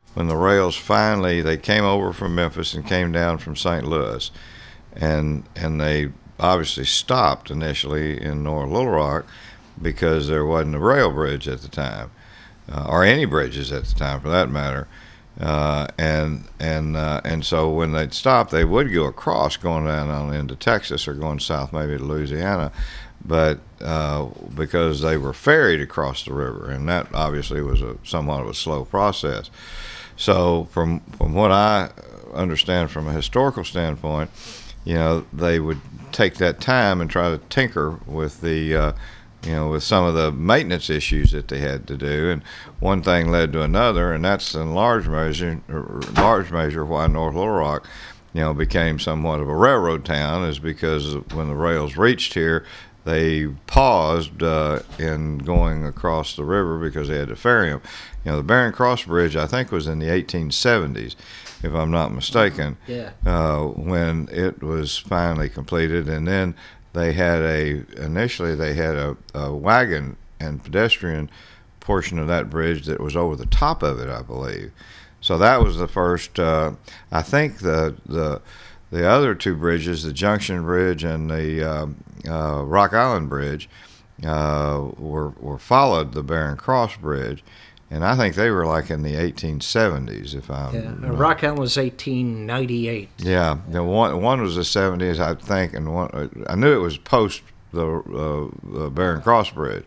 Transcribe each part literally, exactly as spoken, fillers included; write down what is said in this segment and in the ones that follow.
when the rails finally they came over from Memphis and came down from Saint Louis, and and they obviously stopped initially in North Little Rock because there wasn't a rail bridge at the time, uh, or any bridges at the time for that matter. Uh, and and uh, and so when they'd stop, they would go across, going down on into Texas or going south maybe to Louisiana, but uh, because they were ferried across the river, and that obviously was a somewhat of a slow process. So from from what I understand from a historical standpoint, you know, they would take that time and try to tinker with the uh, you know, with some of the maintenance issues that they had to do, and one thing led to another, and that's in large measure, large measure why North Little Rock, you know, became somewhat of a railroad town, is because when the rails reached here, they paused uh, in going across the river because they had to ferry them. You know, the Barren Cross Bridge, I think, was in the eighteen seventies, if I'm not mistaken, yeah. uh, when it was finally completed, and then they had a initially they had a, a wagon and pedestrian portion of that bridge that was over the top of it, I believe. So that was the first. Uh, I think the the the other two bridges, the Junction Bridge and the uh, uh, Rock Island Bridge, uh, were were followed the Barren Cross Bridge, and I think they were like in the eighteen seventies, if I'm. Yeah, uh, Rock Island was eighteen ninety-eight. Yeah, the one one was the seventies, I think, and one I knew it was post the, uh, the Barren Cross Bridge,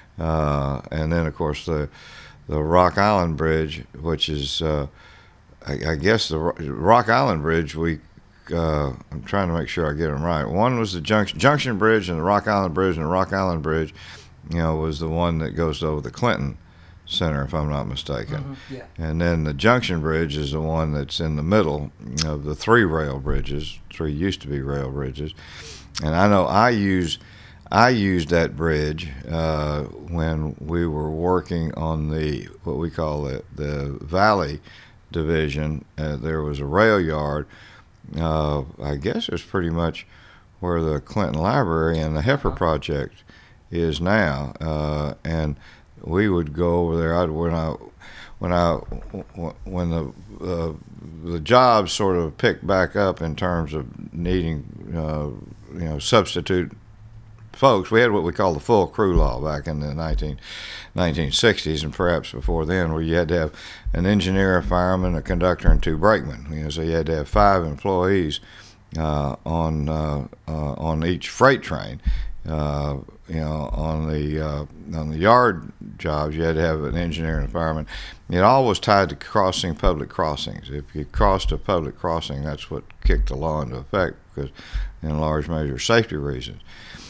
uh, and then of course the the Rock Island Bridge, which is uh, I, I guess the Rock Island Bridge. We uh, I'm trying to make sure I get them right. One was the Junction Junction Bridge and the Rock Island Bridge, and the Rock Island Bridge, you know, was the one that goes over the Clinton Center, if I'm not mistaken. Mm-hmm. Yeah. And then the Junction Bridge is the one that's in the middle of the three rail bridges. Three used to be rail bridges, and I know I use I used that bridge uh, when we were working on the what we call the the Valley Division. Uh, there was a rail yard. Uh, I guess it's pretty much where the Clinton Library and the Heifer Project is now, uh, and we would go over there. I'd, when I, when I, when the uh, the jobs sort of picked back up in terms of needing, uh, you know, substitute folks. We had what we call the full crew law back in the nineteen sixties, and perhaps before then, where you had to have an engineer, a fireman, a conductor, and two brakemen. You know, so you had to have five employees uh, on uh, uh, on each freight train. Uh, you know, on the uh, on the yard jobs, you had to have an engineer and a fireman. It all was tied to crossing public crossings. If you crossed a public crossing, that's what kicked the law into effect, because in large measure, safety reasons.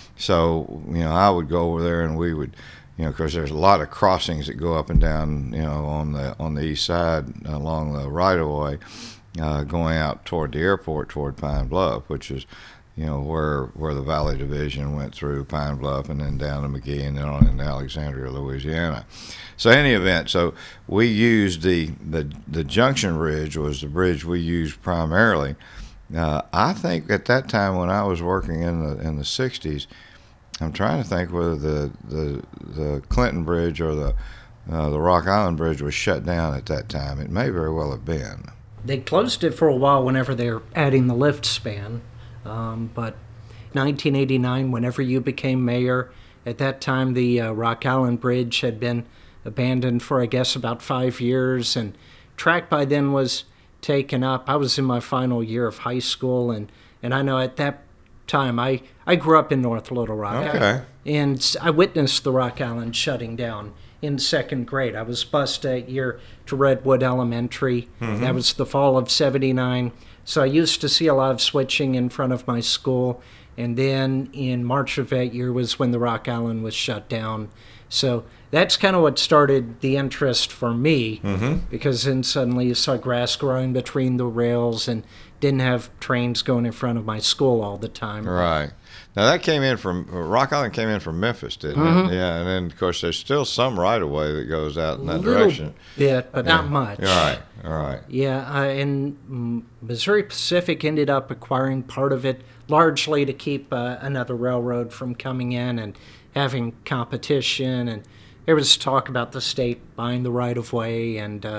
So, you know, I would go over there and we would, you know, because there's a lot of crossings that go up and down, you know, on the on the east side along the right of way, uh, going out toward the airport, toward Pine Bluff, which is, you know, where where the Valley Division went through Pine Bluff and then down to McGee and then on into Alexandria, Louisiana. So, any event, so we used the the the Junction Bridge was the bridge we used primarily. Uh, I think at that time when I was working in the in the sixties, I'm trying to think whether the the, the Clinton Bridge or the uh, the Rock Island Bridge was shut down at that time. It may very well have been. They closed it for a while whenever they were adding the lift span, um, but nineteen eighty-nine, whenever you became mayor, at that time the uh, Rock Island Bridge had been abandoned for, I guess, about five years, and track by then was taken up. I was in my final year of high school, and, and I know at that time, I, I grew up in North Little Rock. Okay. I, and I witnessed the Rock Island shutting down in second grade. I was bused that year to Redwood Elementary. Mm-hmm. That was the fall of seventy-nine. So I used to see a lot of switching in front of my school. And then in March of that year was when the Rock Island was shut down. So that's kind of what started the interest for me, mm-hmm. because then suddenly you saw grass growing between the rails and didn't have trains going in front of my school all the time. Right. Now that came in from, Rock Island came in from Memphis, didn't mm-hmm. it? Yeah, and then of course there's still some right of way that goes out in that Little direction. bit, but yeah. not much. All right, all right. Yeah, uh, and Missouri Pacific ended up acquiring part of it, largely to keep uh, another railroad from coming in and having competition. And there was talk about the state buying the right of way, and uh,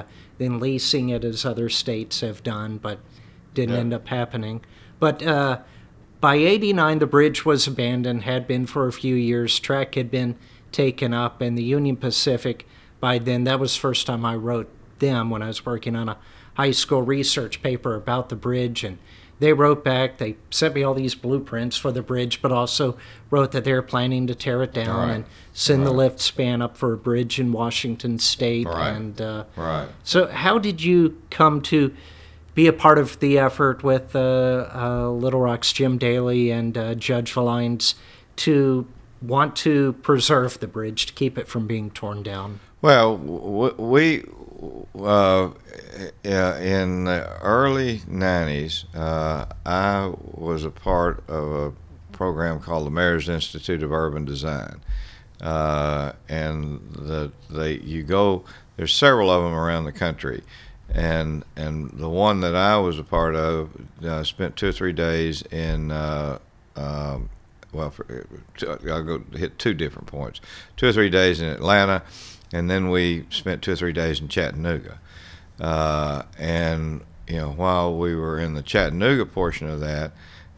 than leasing it as other states have done, but didn't Yeah. end up happening. But uh, by eighty-nine, the bridge was abandoned, had been for a few years. Track had been taken up, and the Union Pacific, by then, that was the first time I wrote them when I was working on a high school research paper about the bridge. And they wrote back, they sent me all these blueprints for the bridge, but also wrote that they were planning to tear it down Right. and send the Right. lift span up for a bridge in Washington State. Right. And uh, Right. so how did you come to be a part of the effort with uh, uh, Little Rock's Jim Daly and uh, Judge Valines to want to preserve the bridge, to keep it from being torn down? Well, w- we uh, in the early nineties, uh, I was a part of a program called the Mayor's Institute of Urban Design, uh, and the they you go. There's several of them around the country, and and the one that I was a part of, uh, spent two or three days in. Uh, um, well, for, I'll go hit two different points. Two or three days in Atlanta, and then we spent two or three days in Chattanooga. Uh, and you know, while we were in the Chattanooga portion of that,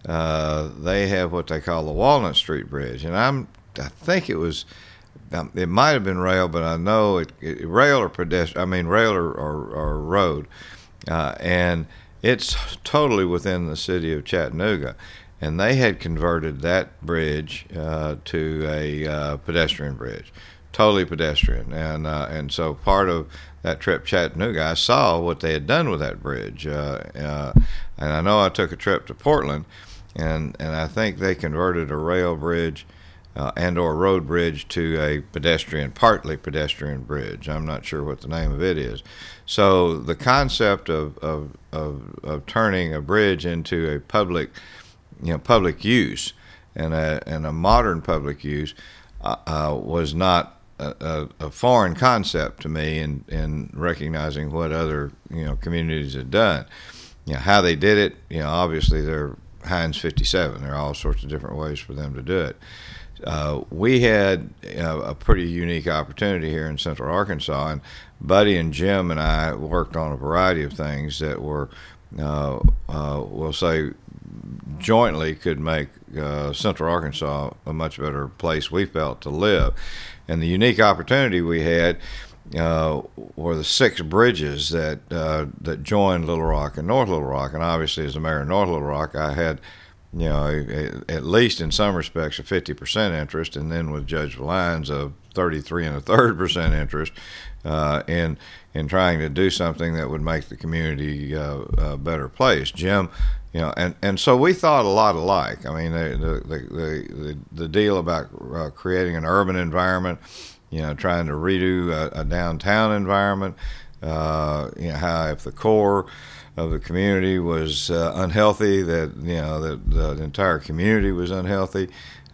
uh, they have what they call the Walnut Street Bridge, and I'm I think it was. Um, it might have been rail, but I know it, it rail or pedestrian. I mean, rail or, or, or road, uh, and it's totally within the city of Chattanooga. And they had converted that bridge uh, to a uh, pedestrian bridge, totally pedestrian. And uh, and so part of that trip to Chattanooga, I saw what they had done with that bridge. Uh, uh, and I know I took a trip to Portland, and, and I think they converted a rail bridge uh, and or road bridge to a pedestrian, partly pedestrian bridge. I'm not sure what the name of it is. So the concept of of, of, of turning a bridge into a public you know, public use and a and a modern public use uh, uh, was not a, a, a foreign concept to me in, in recognizing what other you know communities had done. You know how they did it. You know, obviously they're Heinz fifty-seven. There are all sorts of different ways for them to do it. Uh, we had you know, a pretty unique opportunity here in Central Arkansas, and Buddy and Jim and I worked on a variety of things that were, uh, uh, we'll say, jointly could make uh, Central Arkansas a much better place, we felt, to live. And the unique opportunity we had uh, were the six bridges that uh, that joined Little Rock and North Little Rock. And obviously, as the mayor of North Little Rock, I had, you know, a, a, at least in some respects, a fifty percent interest, and then with Judge Valines, a thirty-three and a third percent interest uh, in in trying to do something that would make the community uh, a better place. Jim. You know, and, and so we thought a lot alike. I mean, the the the the, the deal about uh, creating an urban environment, you know, trying to redo a, a downtown environment. Uh, you know, how if the core of the community was uh, unhealthy, that you know that the entire community was unhealthy.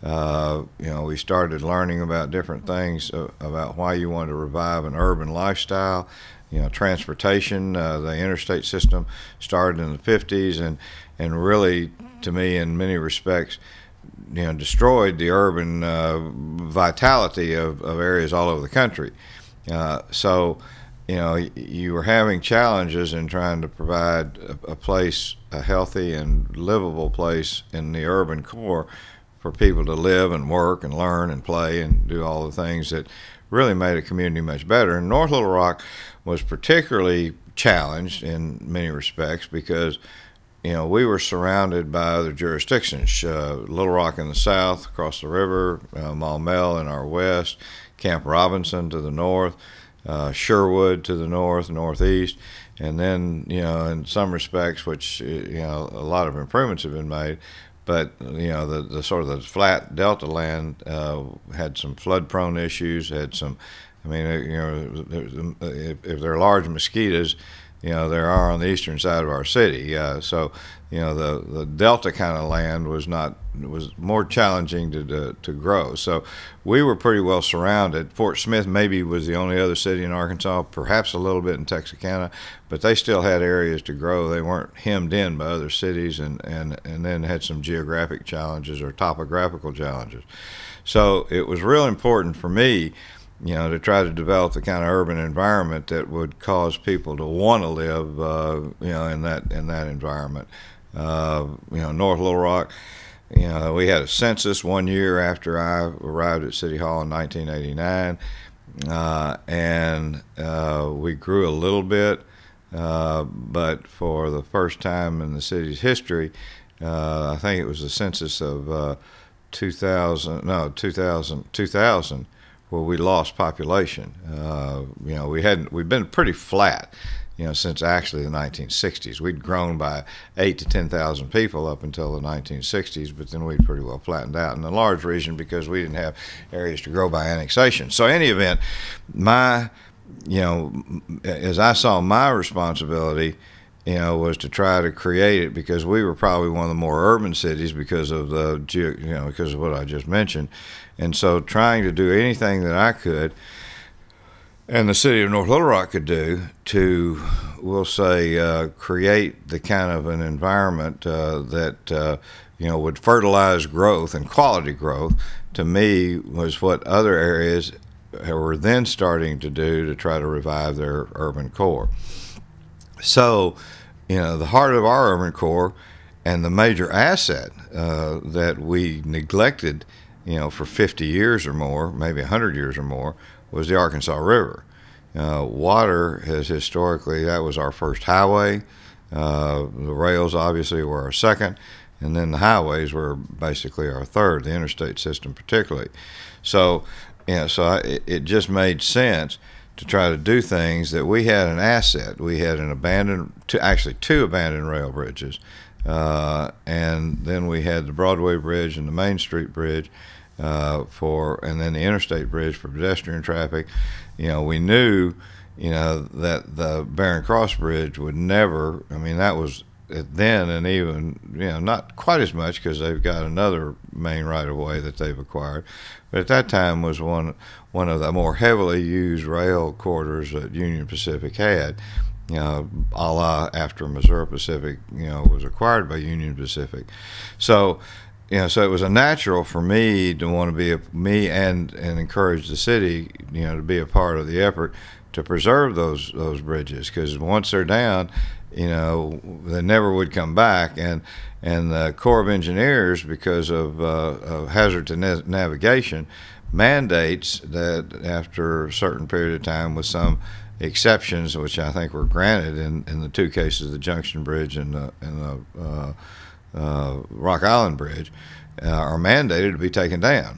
Uh, you know, we started learning about different things uh, about why you wanted to revive an urban lifestyle. You know, transportation, uh, the interstate system started in the fifties, and and really, to me, in many respects, you know, destroyed the urban uh, vitality of, of areas all over the country. Uh, so, you know, you were having challenges in trying to provide a, a place, a healthy and livable place in the urban core for people to live and work and learn and play and do all the things that really made a community much better. And North Little Rock was particularly challenged in many respects because, you know, we were surrounded by other jurisdictions. Uh, Little Rock in the south, across the river, uh, Maumelle in our west, Camp Robinson to the north, uh, Sherwood to the north, northeast. And then, you know, in some respects, which, you know, a lot of improvements have been made, but, you know, the, the sort of the flat delta land uh, had some flood-prone issues, had some, I mean, you know, if, if there are large mosquitoes, you know, there are on the eastern side of our city. Uh, so, you know, the, the delta kind of land was not was more challenging to, to to grow. So we were pretty well surrounded. Fort Smith maybe was the only other city in Arkansas, perhaps a little bit in Texarkana, but they still had areas to grow. They weren't hemmed in by other cities, and, and, and then had some geographic challenges or topographical challenges. So it was real important for me you know, to try to develop the kind of urban environment that would cause people to want to live, uh, you know, in that in that environment. Uh, you know, North Little Rock. You know, we had a census one year after I arrived at City Hall in nineteen eighty-nine, uh, and uh, we grew a little bit, uh, but for the first time in the city's history, uh, I think it was the census of uh, two thousand, no, two thousand, two thousand, where we lost population. Uh, you know, we hadn't, we've been pretty flat, you know, since actually the nineteen sixties. We'd grown by eight to ten thousand people up until the nineteen sixties, but then we'd pretty well flattened out in a large region because we didn't have areas to grow by annexation. So, in any event, my, you know, as I saw my responsibility, you know, was to try to create it, because we were probably one of the more urban cities because of the, you know, because of what I just mentioned. And so trying to do anything that I could and the city of North Little Rock could do to, we'll say, uh, create the kind of an environment uh, that, uh, you know, would fertilize growth and quality growth, to me, was what other areas were then starting to do to try to revive their urban core. So, you know, the heart of our urban core and the major asset uh, that we neglected, you know, for fifty years or more, maybe one hundred years or more, was the Arkansas River. Uh, water has historically, that was our first highway. Uh, the rails obviously were our second, and then the highways were basically our third, the interstate system particularly. So, you know, so I, it, it just made sense to try to do things that we had an asset. We had an abandoned, two, actually two abandoned rail bridges, uh, and then we had the Broadway Bridge and the Main Street Bridge, uh, for, and then the Interstate Bridge for pedestrian traffic. You know, we knew, you know, that the Barron Cross Bridge would never, I mean, that was then, and even, you know, not quite as much because they've got another main right-of-way that they've acquired, but at that time was one one of the more heavily used rail corridors that Union Pacific had, you know, a la after Missouri Pacific, you know, was acquired by Union Pacific. So, you know, so it was a natural for me to want to be a, me and and encourage the city, you know, to be a part of the effort to preserve those those bridges, because once they're down, you know, they never would come back. And and the Corps of Engineers, because of, uh, of hazard to na- navigation, mandates that after a certain period of time, with some exceptions, which I think were granted in, in the two cases, the Junction Bridge and the, and the uh, uh, Rock Island Bridge, uh, are mandated to be taken down.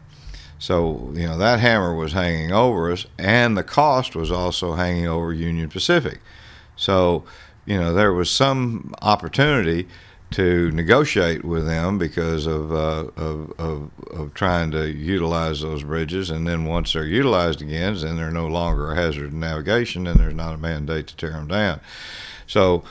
So, you know, that hammer was hanging over us, and the cost was also hanging over Union Pacific. So, you know, there was some opportunity to negotiate with them because of, uh, of, of, of trying to utilize those bridges. And then once they're utilized again, then they're no longer a hazard to navigation, and there's not a mandate to tear them down. So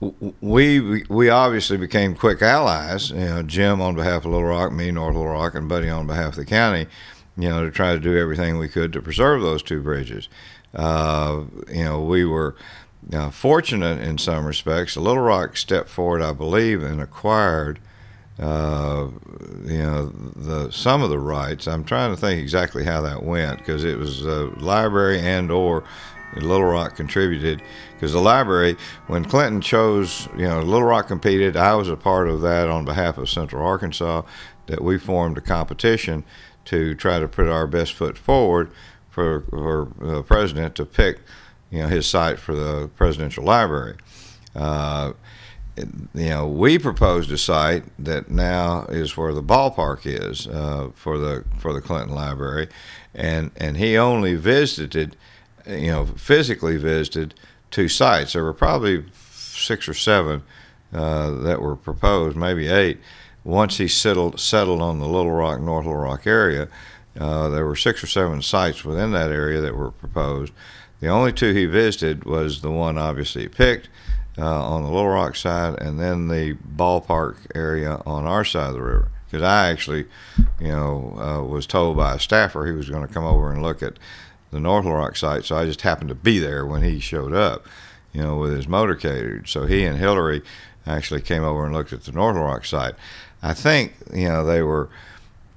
we we obviously became quick allies, you know, Jim on behalf of Little Rock, me, North Little Rock, and Buddy on behalf of the county, you know, to try to do everything we could to preserve those two bridges. Uh, you know, we were uh, fortunate in some respects. Little Rock stepped forward, I believe, and acquired, uh, you know, the some of the rights. I'm trying to think exactly how that went, because it was the library and or Little Rock contributed, because the library, when Clinton chose, you know, Little Rock competed. I was a part of that on behalf of Central Arkansas, that we formed a competition to try to put our best foot forward for, for the president to pick, you know, his site for the presidential library. Uh, you know, we proposed a site that now is where the ballpark is, uh, for the for the Clinton Library, and and he only visited, you know, physically visited two sites. There were probably six or seven uh, that were proposed, maybe eight. Once he settled settled on the Little Rock, North Little Rock area, uh, there were six or seven sites within that area that were proposed. The only two he visited was the one obviously he picked uh, on the Little Rock side, and then the ballpark area on our side of the river. Because I actually, you know, uh, was told by a staffer he was going to come over and look at the North Little Rock site, so I just happened to be there when he showed up, you know, with his motorcade. So he and Hillary actually came over and looked at the North Little Rock site. I think, you know, they were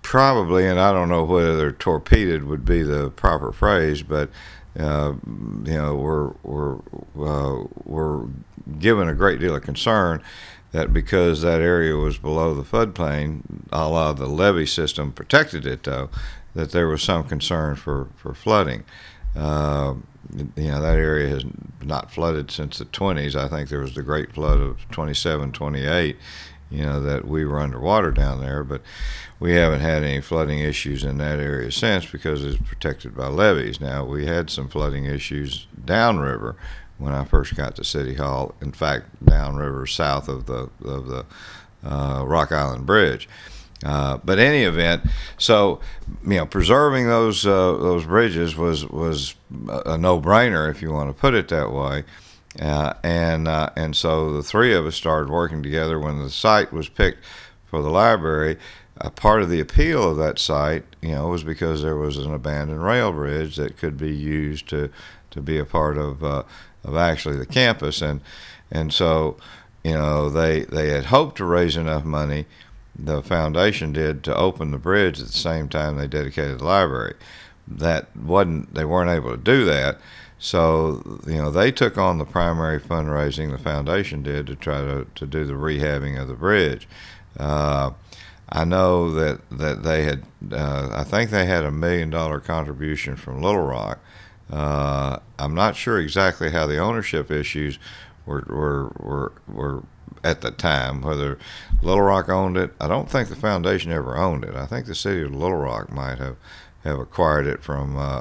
probably, and I don't know whether torpedoed would be the proper phrase, but uh, you know, we're we're uh, we're given a great deal of concern that because that area was below the floodplain, a la the levee system protected it, though, that there was some concern for for flooding. Uh, you know, that area has not flooded since the twenties. I think there was the Great Flood of twenty-seven, twenty-eight, you know, that we were underwater down there, but we haven't had any flooding issues in that area since because it's protected by levees. Now, we had some flooding issues downriver when I first got to City Hall. In fact, downriver south of the of the uh, Rock Island Bridge. Uh, but any event, so you know, preserving those uh, those bridges was was a no-brainer, if you want to put it that way. Uh, and uh, and so the three of us started working together when the site was picked for the library. A part of the appeal of that site, you know, was because there was an abandoned rail bridge that could be used to to be a part of uh, of actually the campus. And and so, you know, they they had hoped to raise enough money, the foundation did, to open the bridge at the same time they dedicated the library. That wasn't, they weren't able to do that. So, you know, they took on the primary fundraising, the foundation did, to try to, to do the rehabbing of the bridge. Uh, I know that, that they had, uh, I think they had a million dollar contribution from Little Rock. Uh, I'm not sure exactly how the ownership issues were, were, were, were at the time, whether Little Rock owned it. I don't think the foundation ever owned it. I think the city of Little Rock might have, have acquired it from, uh,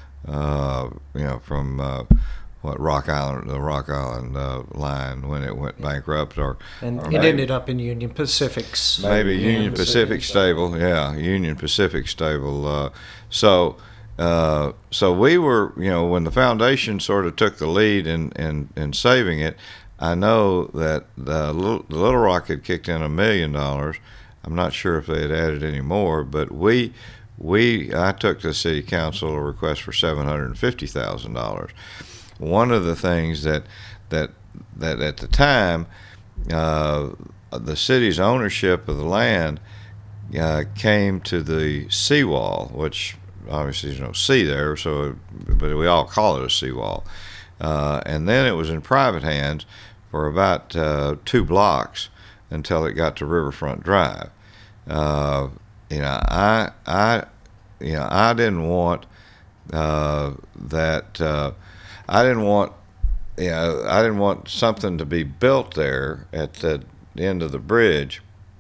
uh, you know, from uh, what Rock Island, the Rock Island uh, line when it went bankrupt, or And or it maybe, ended up in Union Pacific's. maybe Yeah. Union Pacific Stable, yeah, Union Pacific Stable. Uh, so, uh, so we were, you know, when the foundation sort of took the lead in in, in saving it. I know that the Little, the Little Rock had kicked in a million dollars. I'm not sure if they had added any more, but we, we, I took to the city council a request for seven hundred fifty thousand dollars. One of the things that, that, that at the time, uh, the city's ownership of the land uh, came to the seawall, which obviously there's no sea there, so but we all call it a seawall. Uh, and then it was in private hands for about uh, two blocks until it got to Riverfront Drive. Uh, you know, I, I, you know, I didn't want uh, that. Uh, I didn't want, you know, I didn't want something to be built there at the end of the bridge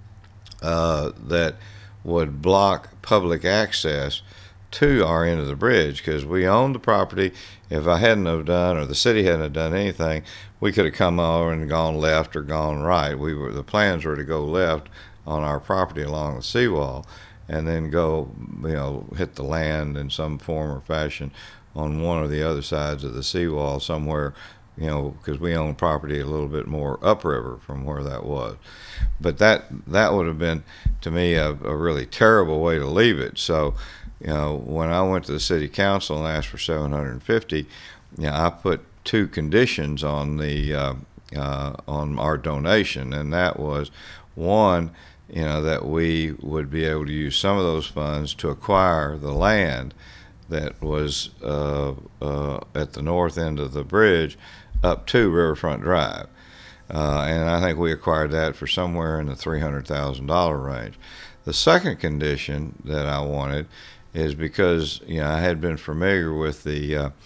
uh, that would block public access to our end of the bridge, because we owned the property. If I hadn't have done, or the city hadn't have done anything, we could have come over and gone left or gone right. We were, the plans were to go left on our property along the seawall, and then go, you know, hit the land in some form or fashion on one or the other sides of the seawall somewhere, you know, because we own property a little bit more upriver from where that was. But that that would have been, to me, a, a really terrible way to leave it. So, you know, when I went to the city council and asked for seven hundred fifty, you know, I put two conditions on the uh, uh, on our donation, and that was, one, you know, that we would be able to use some of those funds to acquire the land that was uh, uh, at the north end of the bridge up to Riverfront Drive. Uh, and I think we acquired that for somewhere in the three hundred thousand dollars range. The second condition that I wanted is because, you know, I had been familiar with the, uh,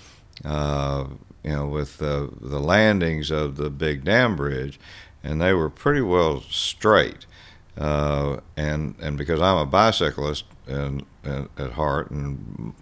uh, you know, with the, the landings of the Big Dam Bridge, and they were pretty well straight. Uh, and and because I'm a bicyclist and, and at heart, and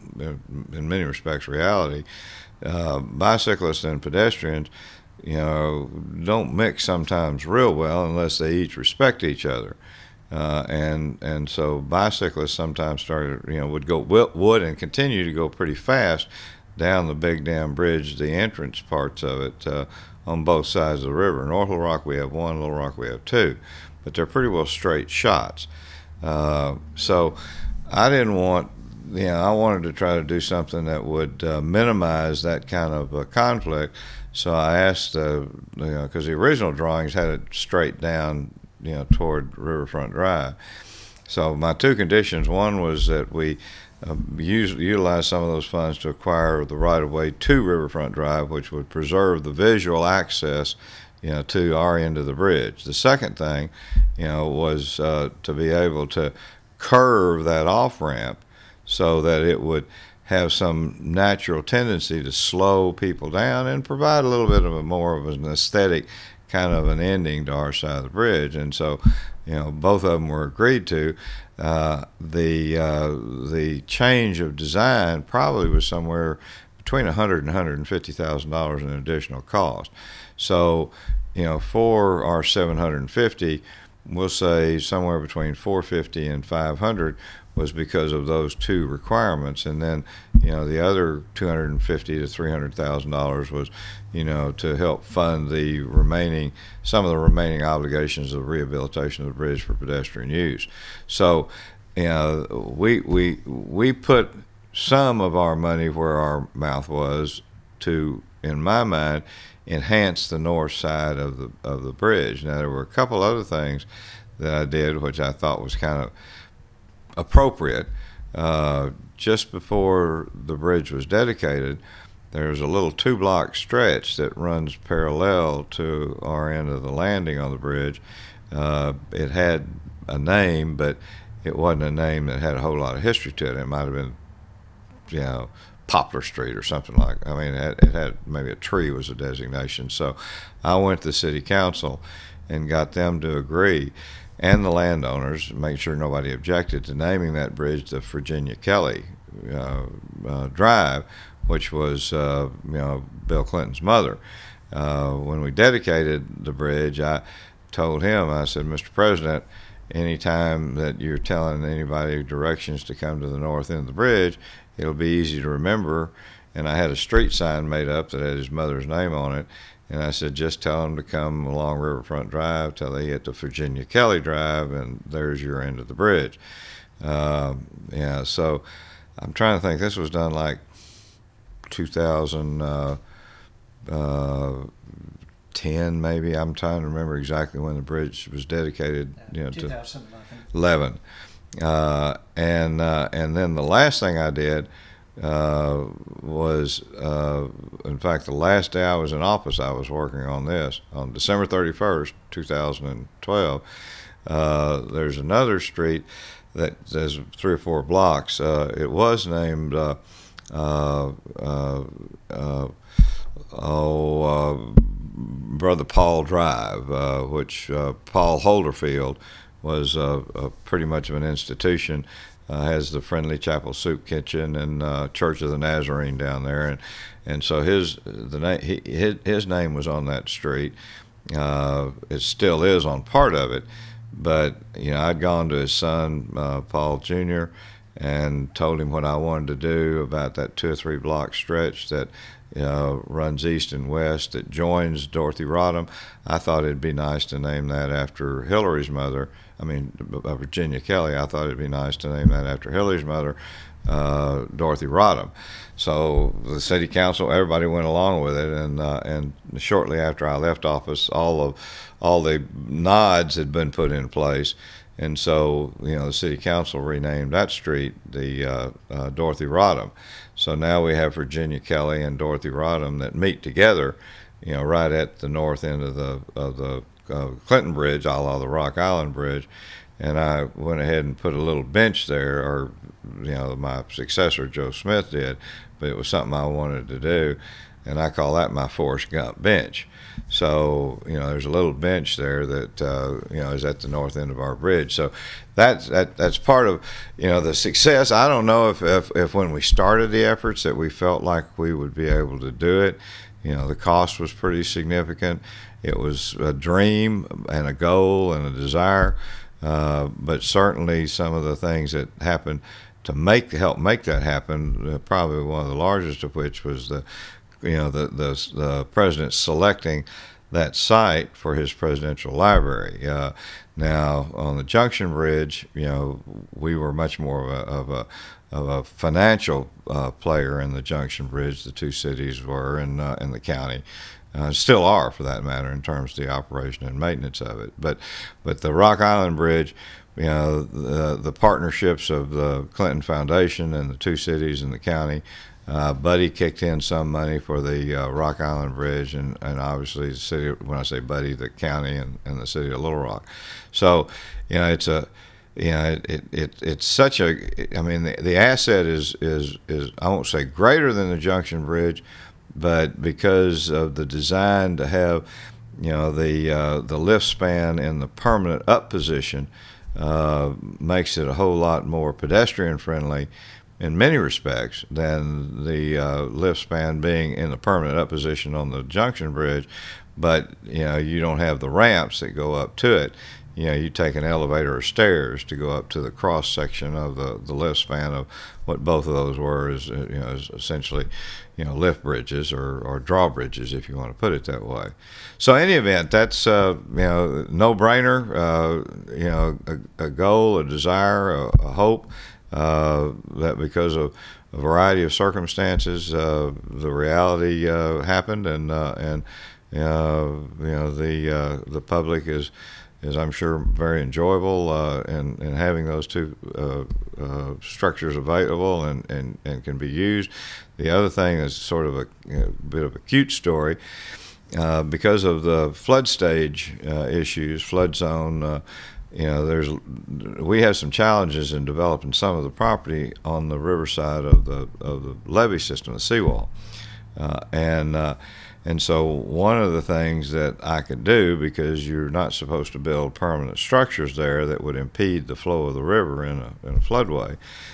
in many respects reality, uh, bicyclists and pedestrians, you know, don't mix sometimes real well unless they each respect each other. Uh, and and so bicyclists sometimes started, you know, would go would and continue to go pretty fast down the Big Dam Bridge, the entrance parts of it, uh, on both sides of the river. North Little Rock we have one, Little Rock we have two, but they're pretty well straight shots. Uh, so I didn't want, you know, I wanted to try to do something that would uh, minimize that kind of uh, conflict. So I asked, uh, you know, because the original drawings had it straight down, you know, toward Riverfront Drive. So my two conditions, one was that we uh, use, utilize some of those funds to acquire the right-of-way to Riverfront Drive, which would preserve the visual access, you know, to our end of the bridge. The second thing, you know, was uh, to be able to curve that off-ramp so that it would have some natural tendency to slow people down and provide a little bit of a more of an aesthetic kind of an ending to our side of the bridge. And so, you know, both of them were agreed to. Uh, the uh, the change of design probably was somewhere between one hundred and one hundred fifty thousand dollars in additional cost. So, you know, for our seven hundred fifty, we'll say somewhere between four hundred fifty and five hundred was because of those two requirements, and then, you know, the other two hundred fifty to three hundred thousand dollars was, you know, to help fund the remaining, some of the remaining obligations of rehabilitation of the bridge for pedestrian use. So, you know, we we we put some of our money where our mouth was to, in my mind, enhance the north side of the of the bridge. Now, there were a couple other things that I did which I thought was kind of appropriate. Uh, just before the bridge was dedicated, there's a little two-block stretch that runs parallel to our end of the landing on the bridge. Uh, it had a name, but it wasn't a name that had a whole lot of history to it. It might have been, you know, Poplar Street or something like. I mean, it had, it had maybe a tree was a designation. So I went to the city council and got them to agree, and the landowners, make sure nobody objected to naming that bridge the Virginia Kelly uh, uh, Drive, which was uh, you know, Bill Clinton's mother. Uh, when we dedicated the bridge, I told him, I said, Mister President, anytime that you're telling anybody directions to come to the north end of the bridge, it'll be easy to remember. And I had a street sign made up that had his mother's name on it. And I said, just tell them to come along Riverfront Drive till they get to Virginia Kelly Drive, and there's your end of the bridge. Uh, yeah, so I'm trying to think. This was done like two thousand ten, maybe. I'm trying to remember exactly when the bridge was dedicated. You know, twenty eleven. To eleven. Uh, and uh, and then the last thing I did uh, was, uh, in fact, the last day I was in office, I was working on this on December thirty-first, two thousand twelve. Uh, there's another street that there's three or four blocks. Uh, it was named uh, uh, uh, uh, oh uh, Brother Paul Drive, uh, which uh, Paul Holderfield was uh, uh, pretty much of an institution. Uh, has the Friendly Chapel Soup Kitchen and uh, Church of the Nazarene down there, and and so his the name he, his, his name was on that street. Uh, it still is on part of it, but you know, I'd gone to his son uh, Paul Junior and told him what I wanted to do about that two or three block stretch that you know, runs east and west that joins Dorothy Rodham. I thought it'd be nice to name that after Hillary's mother. I mean, Virginia Kelly. I thought it'd be nice to name that after Hillary's mother, uh, Dorothy Rodham. So the city council, everybody went along with it, and uh, and shortly after I left office, all of all the nods had been put in place, and so you know the city council renamed that street the uh, uh, Dorothy Rodham. So now we have Virginia Kelly and Dorothy Rodham that meet together, you know, right at the north end of the of the uh, Clinton Bridge, a la the Rock Island Bridge. And I went ahead and put a little bench there, or you know, my successor Joe Smith did, but it was something I wanted to do, and I call that my Forrest Gump bench. So you know, there's a little bench there that uh, you know is at the north end of our bridge. So that's that that's part of you know the success. I don't know if if, if when we started the efforts that we felt like we would be able to do it. You know, the cost was pretty significant. It was a dream and a goal and a desire. Uh, but certainly some of the things that happened to make help make that happen, uh, probably one of the largest of which was the, you know, the the, the president selecting that site for his presidential library. Uh, now on the Junction Bridge, you know, we were much more of a of a, of a financial uh, player in the Junction Bridge. The two cities were in uh, in the county. Uh, still are, for that matter, in terms of the operation and maintenance of it. But, but the Rock Island Bridge, you know, the, the partnerships of the Clinton Foundation and the two cities and the county. Uh, Buddy kicked in some money for the uh, Rock Island Bridge, and, and obviously the city. When I say Buddy, the county and, and the city of Little Rock. So, you know, it's a, you know, it, it, it it's such a. I mean, the, the asset is is is I won't say greater than the Junction Bridge, but because of the design to have, you know, the uh, the lift span in the permanent up position, uh, makes it a whole lot more pedestrian friendly in many respects than the uh, lift span being in the permanent up position on the Junction Bridge. But, you know, you don't have the ramps that go up to it. You know, you take an elevator or stairs to go up to the cross section of the, the lift span of what both of those were is, you know, is essentially, you know, lift bridges or, or drawbridges, if you want to put it that way. So in any event, that's, uh, you know, no brainer, uh, you know, a, a goal, a desire, a, a hope. Uh, that because of a variety of circumstances, uh, the reality uh, happened, and uh, and uh, you know the uh, the public is is I'm sure very enjoyable uh, in in having those two uh, uh, structures available and, and, and can be used. The other thing is sort of a, you know, bit of a cute story. Uh, because of the flood stage uh, issues, flood zone. Uh, You know, there's we have some challenges in developing some of the property on the riverside of the of the levee system, the seawall, uh, and uh, and so one of the things that I could do, because you're not supposed to build permanent structures there that would impede the flow of the river in a in a floodway,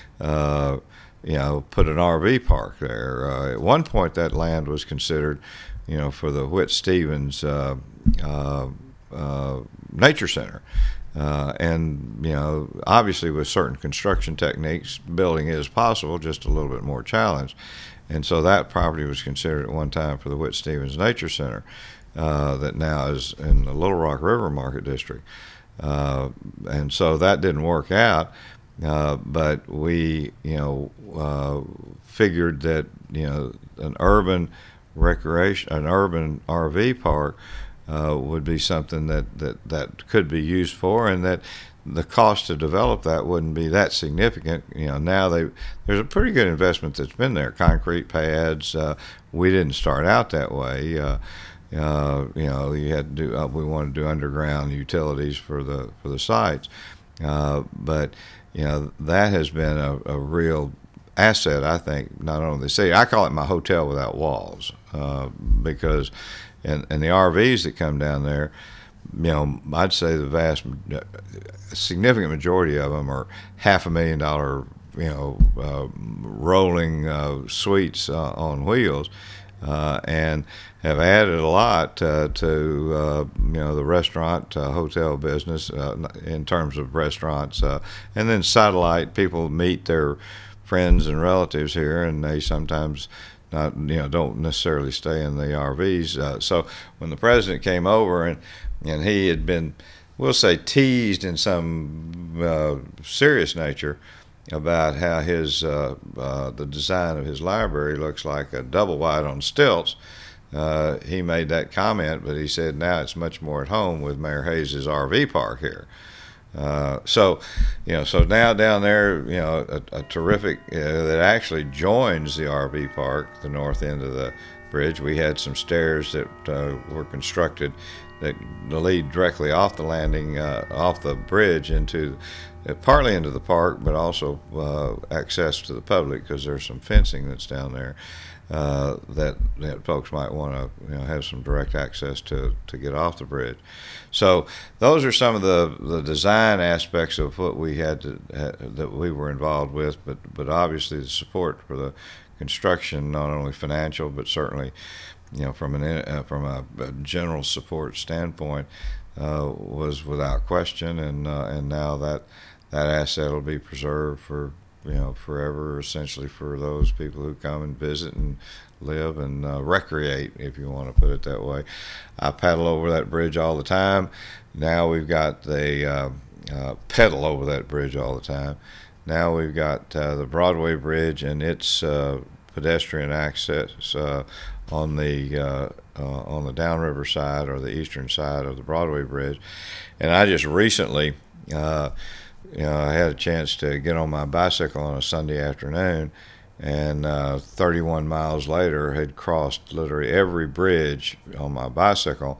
uh, you know, put an R V park there. Uh, at one point, that land was considered, you know, for the Whit Stevens uh, uh, uh, Nature Center. Uh, and, you know, obviously with certain construction techniques, building is possible, just a little bit more challenged. And so that property was considered at one time for the Whit Stevens Nature Center, uh, that now is in the Little Rock River Market District. Uh, and so that didn't work out. Uh, but we, you know, uh, figured that, you know, an urban recreation, an urban R V park Uh, would be something that, that, that could be used for, and that the cost to develop that wouldn't be that significant. You know, now they there's a pretty good investment that's been there. Concrete pads. Uh, we didn't start out that way. Uh, uh, you know, you had to do. Uh, we wanted to do underground utilities for the for the sites, uh, but you know that has been a, a real asset. I think not only the city. I call it my hotel without walls, uh, because. And, and the R Vs that come down there, you know, I'd say the vast, significant majority of them are half a million dollar, you know, uh, rolling uh, suites uh, on wheels, uh, and have added a lot uh, to, uh, you know, the restaurant, uh, hotel business uh, in terms of restaurants. Uh, and then satellite, people meet their friends and relatives here, and they sometimes not, you know, don't necessarily stay in the R Vs. Uh, so when the president came over and and he had been, we'll say, teased in some uh, serious nature about how his uh, uh, the design of his library looks like a double wide on stilts, uh, he made that comment, but he said now it's much more at home with Mayor Hayes' R V park here. Uh, so, you know, so now down there, you know, a, a terrific uh, that actually joins the R V park, the north end of the bridge. We had some stairs that uh, were constructed that lead directly off the landing, uh, off the bridge into, uh, partly into the park, but also uh, access to the public because there's some fencing that's down there. Uh, that that folks might want to, you know, have some direct access to to get off the bridge. So those are some of the, the design aspects of what we had to ha, that we were involved with. But but obviously the support for the construction, not only financial but certainly, you know, from an uh, from a, a general support standpoint, uh, was without question. And uh, and now that that asset will be preserved for, you know, forever, essentially, for those people who come and visit and live and uh, recreate, if you want to put it that way. I paddle over that bridge all the time. Now we've got the uh, uh, pedal over that bridge all the time. Now we've got uh, the Broadway Bridge and its uh, pedestrian access uh, on the uh, uh, on the downriver side or the eastern side of the Broadway Bridge. And I just recently, uh, you know, I had a chance to get on my bicycle on a Sunday afternoon, and uh, thirty-one miles later had crossed literally every bridge on my bicycle,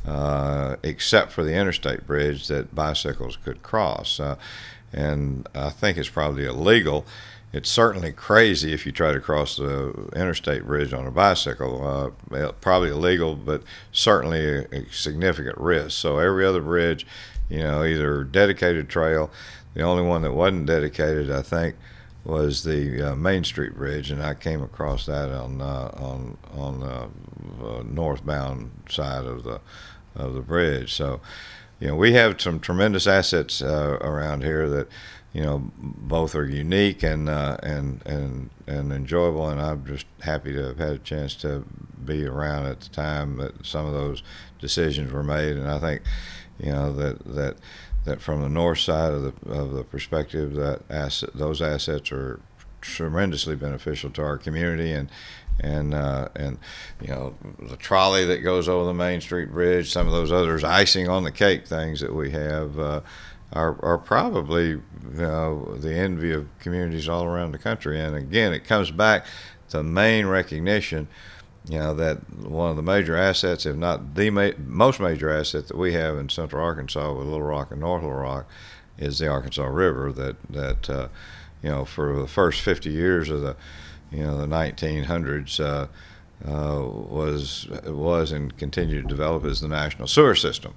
uh, except for the interstate bridge that bicycles could cross. Uh, and I think it's probably illegal. It's certainly crazy if you try to cross the interstate bridge on a bicycle. Uh, well, probably illegal, but certainly a, a significant risk. So every other bridge, you know, either dedicated trail. The only one that wasn't dedicated, I think, was the uh, Main Street Bridge, and I came across that on uh, on on the uh, northbound side of the of the bridge. So, you know, we have some tremendous assets uh, around here that, you know, both are unique and uh, and and and enjoyable. And I'm just happy to have had a chance to be around at the time that some of those decisions were made. And I think, you know, that that. that from the north side of the of the perspective, that asset, those assets are tremendously beneficial to our community, and and uh, and you know, the trolley that goes over the Main Street Bridge, some of those others icing on the cake things that we have uh, are are probably, you know, the envy of communities all around the country. And again, it comes back to main recognition, you know, that one of the major assets, if not the ma- most major asset that we have in Central Arkansas with Little Rock and North Little Rock, is the Arkansas River. That that uh, you know, for the first fifty years of the, you know, the nineteen hundreds, uh, uh, was was and continued to develop as the national sewer system.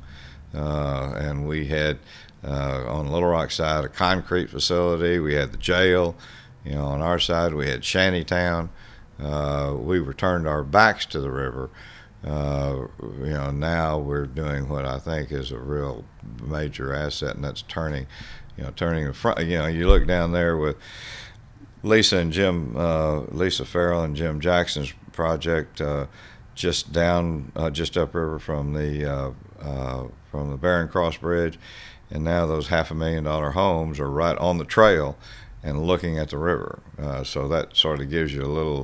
Uh, and we had uh, on the Little Rock side a concrete facility. We had the jail. You know, on our side we had Shantytown. Uh, we turned our backs to the river. Uh, you know, now we're doing what I think is a real major asset, and that's turning, you know, turning the front. You know, you look down there with Lisa and Jim, uh, Lisa Farrell and Jim Jackson's project, uh, just down, uh, just upriver from the uh, uh, from the Barron Cross Bridge, and now those half a million dollar homes are right on the trail and looking at the river. Uh, so that sort of gives you a little,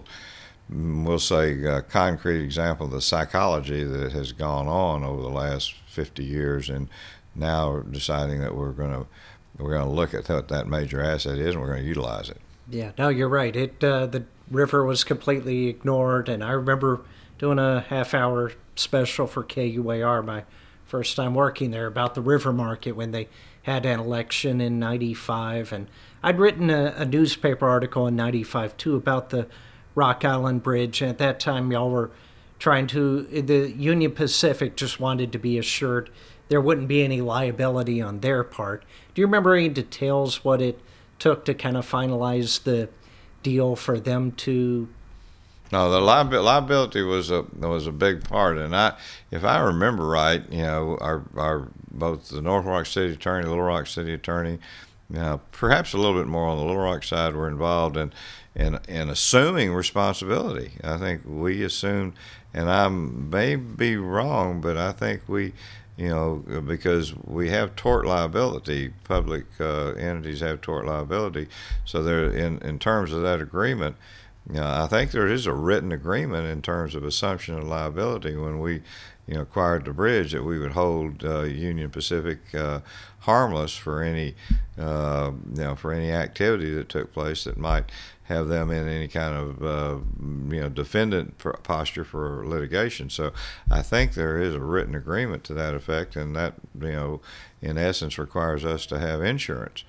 we'll say, uh, concrete example of the psychology that has gone on over the last fifty years, and now we're deciding that we're going to we're going to look at what that major asset is, and we're going to utilize it. Yeah, no, you're right. It uh, the river was completely ignored, and I remember doing a half-hour special for K U A R my first time working there about the river market when they had an election in ninety-five, and I'd written a, a newspaper article in ninety-five too about the Rock Island Bridge, and at that time y'all were trying to, the Union Pacific just wanted to be assured there wouldn't be any liability on their part. Do you remember any details what it took to kind of finalize the deal for them to? No, the liabi- liability was a was a big part, and I, if I remember right, you know, our our both the North Rock City Attorney, Little Rock City Attorney, you know, perhaps a little bit more on the Little Rock side, were involved in in in assuming responsibility. I think we assumed, and I may be wrong, but I think we, you know, because we have tort liability, public uh, entities have tort liability, so there in in terms of that agreement. You know, I think there is a written agreement in terms of assumption of liability when we, you know, acquired the bridge, that we would hold uh, Union Pacific uh, harmless for any, uh, you know, for any activity that took place that might have them in any kind of, uh, you know, defendant posture for litigation. So I think there is a written agreement to that effect, and that, you know, in essence requires us to have insurance.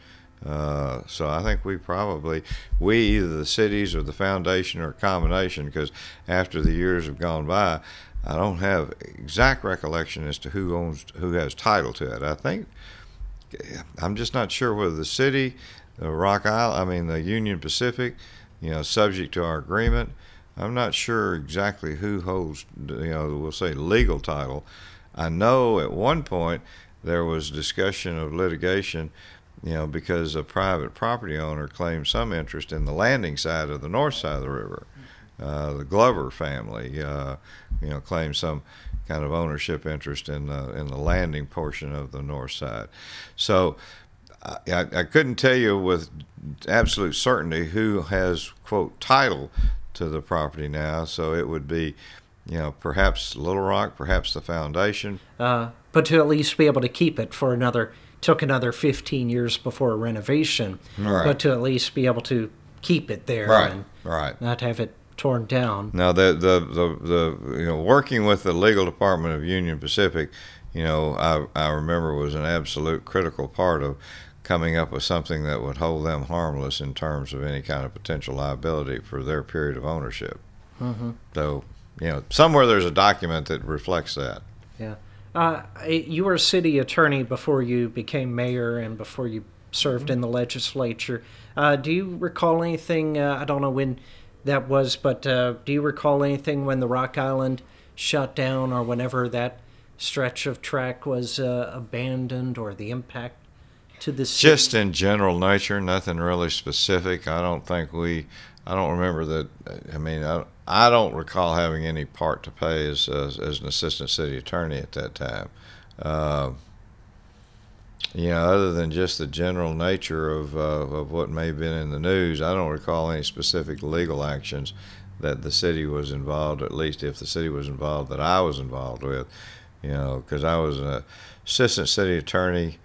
Uh, so I think we probably, we, either the cities or the foundation or a combination, because after the years have gone by, I don't have exact recollection as to who owns, who has title to it. I think, I'm just not sure whether the city, the Rock Island, I mean the Union Pacific, you know, subject to our agreement. I'm not sure exactly who holds, you know, we'll say legal title. I know at one point there was discussion of litigation, you know, because a private property owner claimed some interest in the landing side of the north side of the river. Uh, the Glover family, uh, you know, claimed some kind of ownership interest in the in the landing portion of the north side. So I, I couldn't tell you with absolute certainty who has, quote, title to the property now, so it would be, you know, perhaps Little Rock, perhaps the foundation. Uh, but to at least be able to keep it for another, took another fifteen years before renovation. Right. But to at least be able to keep it there Right, and right. not have it torn down. Now, the, the, the, the, you know, working with the legal department of Union Pacific, you know, I, I remember was an absolute critical part of coming up with something that would hold them harmless in terms of any kind of potential liability for their period of ownership. Mm-hmm. So, you know, somewhere there's a document that reflects that. Yeah. Uh, you were a city attorney before you became mayor and before you served mm-hmm. in the legislature. Uh, do you recall anything, uh, I don't know when that was, but uh, do you recall anything when the Rock Island shut down or whenever that stretch of track was uh, abandoned, or the impact to the city? Just in general nature, nothing really specific. I don't think we, I don't remember that, I mean, I, I don't recall having any part to play as, as, as an assistant city attorney at that time. Uh, you know, other than just the general nature of, uh, of what may have been in the news, I don't recall any specific legal actions that the city was involved, at least if the city was involved, that I was involved with. You know, because I was an assistant city attorney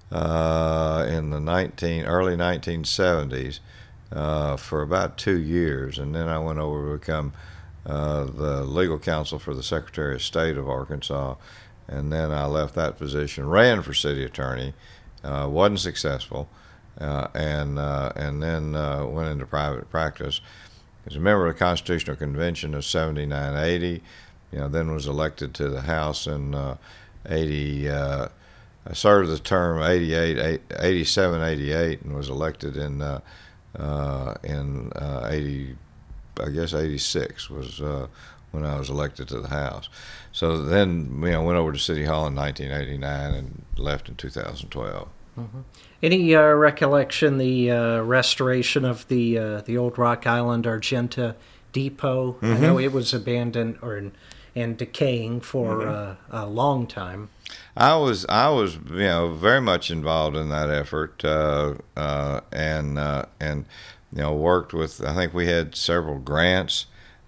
uh, in the nineteen early nineteen seventies uh, for about two years, and then I went over to become uh, the legal counsel for the Secretary of State of Arkansas, and then I left that position, ran for city attorney, uh, wasn't successful, uh, and uh, and then uh, went into private practice. As a member of the Constitutional Convention of seventy-nine eighty. You know, then was elected to the House in uh, eighty. Uh, I served the term eighty-eight, eighty-seven, eighty-eight, and was elected in uh, uh, in uh, eighty. I guess eighty-six was uh, when I was elected to the House. So then, you know, went over to City Hall in nineteen eighty-nine and left in two thousand twelve. Mm-hmm. Any uh, recollection the uh, restoration of the uh, the old Rock Island Argenta Depot? Mm-hmm. I know it was abandoned or and decaying for mm-hmm. uh, a long time. I was I was you know very much involved in that effort, uh, uh, and uh, and you know worked with. I think we had several grants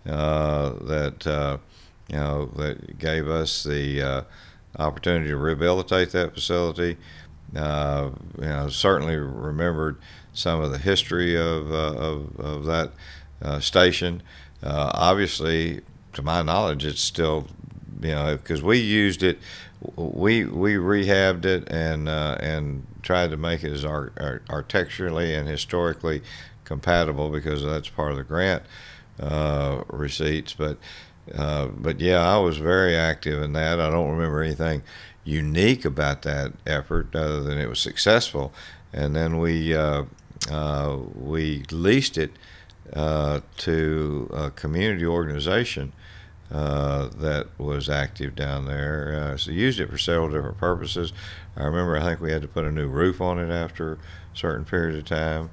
uh, that uh, you know that gave us the uh, opportunity to rehabilitate that facility. Uh, you know, certainly remembered some of the history of uh, of, of that uh, station. Uh, obviously, to my knowledge, it's still, you know, because we used it, we we rehabbed it and uh, and tried to make it as art, art, architecturally and historically compatible, because that's part of the grant uh, receipts. But uh, but yeah, I was very active in that. I don't remember anything unique about that effort other than it was successful. And then we uh, uh, we leased it uh, to a community organization Uh, that was active down there. Uh, so used it for several different purposes. I remember I think we had to put a new roof on it after a certain period of time.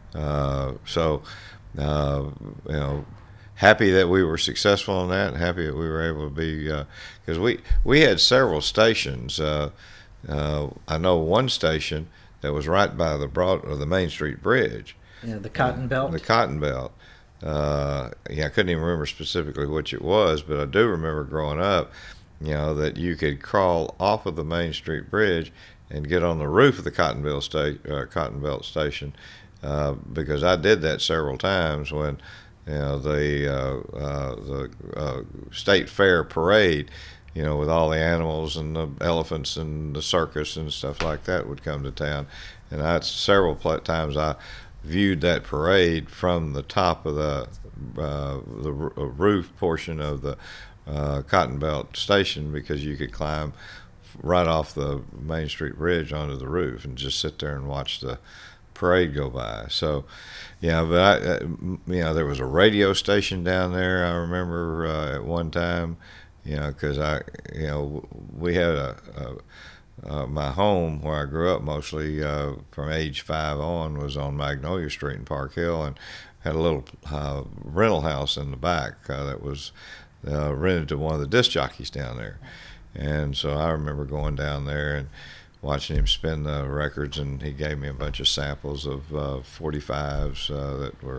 Uh, so, uh, you know, happy that we were successful in that. Happy that we were able to be, because uh, we we had several stations. Uh, uh, I know one station that was right by the broad or the Main Street Bridge. Yeah, the Cotton Belt. Uh, the Cotton Belt. Uh, yeah, I couldn't even remember specifically which it was, but I do remember growing up, you know, that you could crawl off of the Main Street Bridge and get on the roof of the Cotton Belt, sta- uh, Cotton Belt Station, uh, because I did that several times when, you know, the uh, uh, the uh, State Fair parade, you know, with all the animals and the elephants and the circus and stuff like that would come to town, and I several pl- times I viewed that parade from the top of the uh, the r- roof portion of the uh, Cotton Belt Station, because you could climb right off the Main Street Bridge onto the roof and just sit there and watch the parade go by. So, yeah, but I, uh, you know, there was a radio station down there. I remember uh, at one time, you know, because I, you know, we had a, a Uh, my home, where I grew up mostly uh, from age five on, was on Magnolia Street in Park Hill, and had a little uh, rental house in the back uh, that was uh, rented to one of the disc jockeys down there. And so I remember going down there and watching him spin the records, and he gave me a bunch of samples of uh, forty-fives uh, that were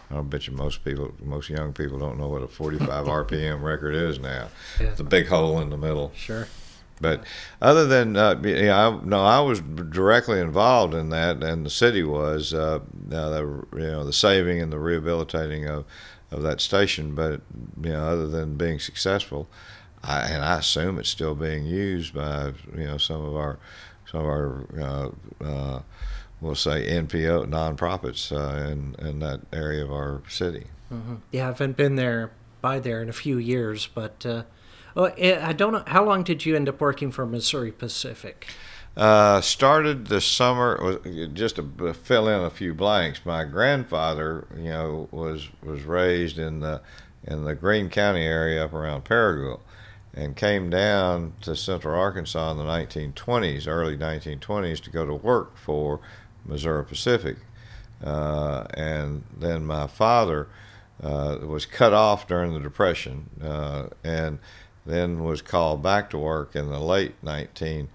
I bet you most people, most young people don't know what a forty-five R P M record is now. Yeah. It's a big hole in the middle. Sure. But other than uh, yeah, I, no, I was directly involved in that, and the city was uh, uh, the, you know the saving and the rehabilitating of, of that station. But you know, other than being successful, I, and I assume it's still being used by you know some of our some of our uh, uh, we'll say N P O nonprofits uh, in in that area of our city. Mm-hmm. Yeah, I haven't been there by there in a few years, but. Uh, Well, I don't know. How long did you end up working for Missouri Pacific? Uh, started the summer, was just to fill in a few blanks. My grandfather, you know, was was raised in the in the Greene County area up around Paragould, and came down to Central Arkansas in the nineteen twenties, early nineteen twenties, to go to work for Missouri Pacific. Uh, and then my father uh, was cut off during the Depression, uh, and then was called back to work in the late nineteen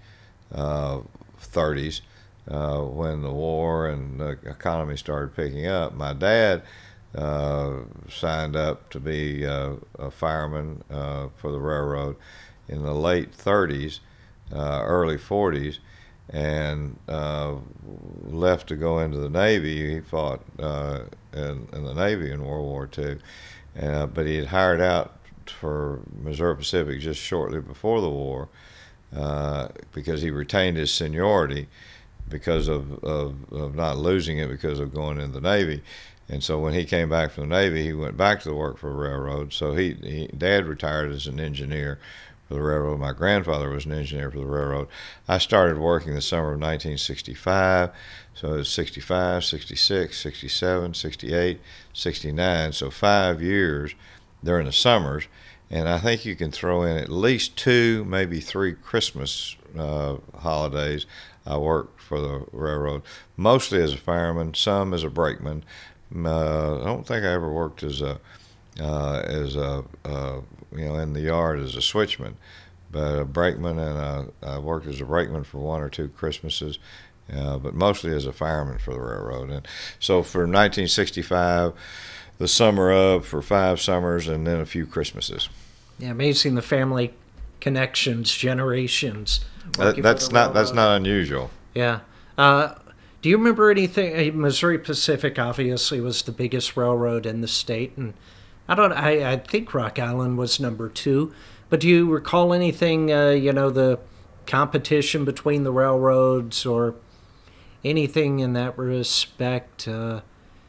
thirties uh, when the war and the economy started picking up. My dad uh, signed up to be uh, a fireman uh, for the railroad in the late thirties, uh, early forties, and uh, left to go into the Navy. He fought uh, in, in the Navy in World War Two, uh, but he had hired out for Missouri Pacific just shortly before the war uh, because he retained his seniority because of, of, of not losing it because of going in the Navy. And so when he came back from the Navy, he went back to work for the railroad. So he, he Dad retired as an engineer for the railroad. My grandfather was an engineer for the railroad. I started working the summer of nineteen sixty-five. So it was sixty-five, sixty-six, sixty-seven, sixty-eight, sixty-nine. So five years during the summers, and I think you can throw in at least two, maybe three Christmas uh, holidays. I worked for the railroad, mostly as a fireman, some as a brakeman. Uh, I don't think I ever worked as a uh, as a uh, you know in the yard as a switchman, but a brakeman, and uh, I worked as a brakeman for one or two Christmases. Uh, but mostly as a fireman for the railroad. And so for nineteen sixty-five, the summer of, for five summers, and then a few Christmases. Yeah, amazing the family connections, generations. That, that's not that's not unusual. Yeah. Uh, do you remember anything? Missouri Pacific obviously was the biggest railroad in the state, and I don't. I, I think Rock Island was number two. But do you recall anything? Uh, you know, the competition between the railroads or anything in that respect? Uh,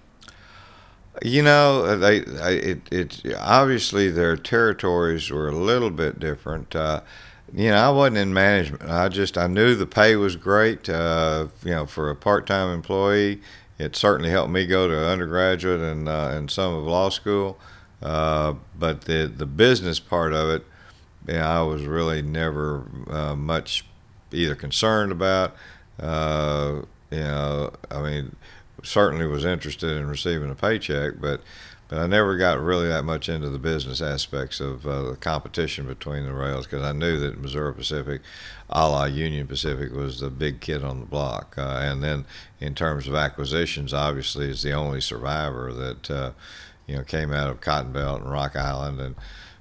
You know, they, they it, it obviously their territories were a little bit different. Uh, you know, I wasn't in management. I just I knew the pay was great. Uh, you know, for a part-time employee, it certainly helped me go to undergraduate and uh, and some of law school. Uh, but the the business part of it, you know, I was really never uh, much either concerned about. Uh, you know, I mean. Certainly was interested in receiving a paycheck, but but I never got really that much into the business aspects of uh, the competition between the rails because I knew that Missouri Pacific, a la Union Pacific, was the big kid on the block. Uh, and then in terms of acquisitions, obviously is the only survivor that uh, you know came out of Cotton Belt and Rock Island and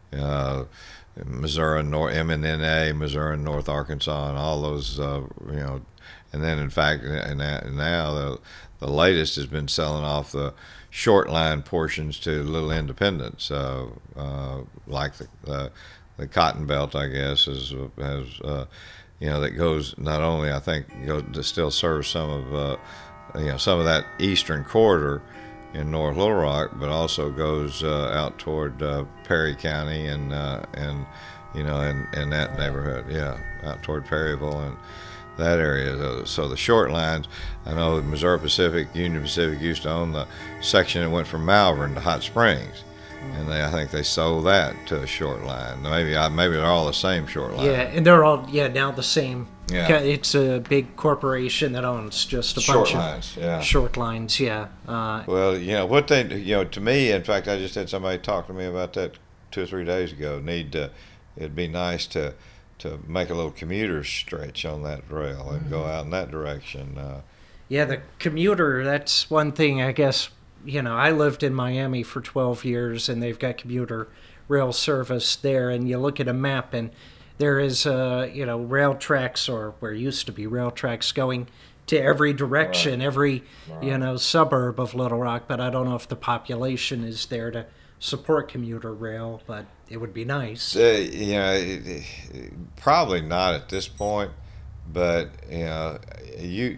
uh, Missouri, North M N N A, Missouri, and North Arkansas, and all those uh, you know. And then in fact, and now the The latest has been selling off the short line portions to little independents, uh, uh, like the, the the Cotton Belt, I guess, is has uh, you know that goes not only I think goes to still serves some of uh, you know some of that eastern corridor in North Little Rock, but also goes uh, out toward uh, Perry County and uh, and you know in, in that neighborhood, yeah, out toward Perryville and that area. So the short lines, I know Missouri Pacific, Union Pacific used to own the section that went from Malvern to Hot Springs, and they I think they sold that to a short line. Maybe I, maybe they're all the same short line. Yeah, and they're all yeah now the same. Yeah, it's a big corporation that owns just a short bunch lines, of yeah. short lines. Yeah. Uh, well, you know what they you know to me. In fact, I just had somebody talk to me about that two or three days ago. Need to, it'd be nice to. to make a little commuter stretch on that rail and go out in that direction. Uh, yeah, the commuter, that's one thing I guess you know, I lived in Miami for twelve years, and they've got commuter rail service there. And you look at a map, and there is, uh, you know, rail tracks, or where used to be rail tracks going to every direction, Right. every, Right. you know, suburb of Little Rock. But I don't know if the population is there to support commuter rail, but it would be nice. Uh, you know, it, it- probably not at this point, but you know, you.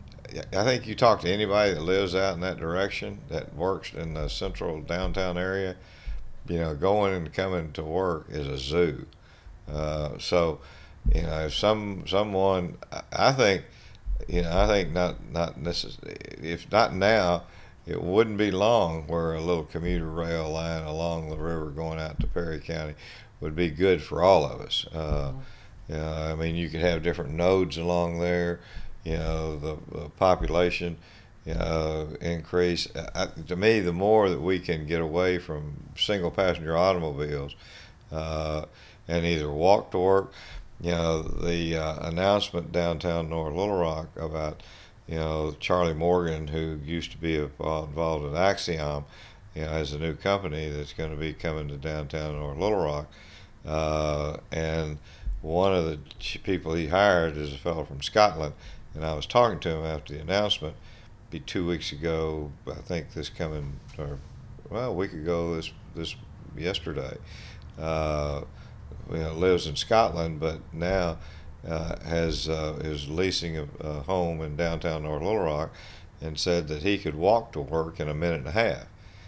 I think you talk to anybody that lives out in that direction that works in the central downtown area. You know, going and coming to work is a zoo. Uh, so, you know, if some someone, I I think, you know, I think not not necessarily. If not now, it wouldn't be long where a little commuter rail line along the river going out to Perry County would be good for all of us. Uh, you know, I mean, you could have different nodes along there. You know, the, the population, you know, increase. I, to me, the more that we can get away from single passenger automobiles, uh, and either walk to work. You know, the uh, announcement downtown North Little Rock about, you know, Charlie Morgan, who used to be involved in Axiom, you know, as a new company that's going to be coming to downtown North Little Rock. Uh, and one of the people he hired is a fellow from Scotland. And I was talking to him after the announcement, be two weeks ago, I think this coming, or well, a week ago, this, this yesterday. Uh, you know, lives in Scotland, but now uh, has uh, is leasing a, a home in downtown North Little Rock, and said that he could walk to work in a minute and a half,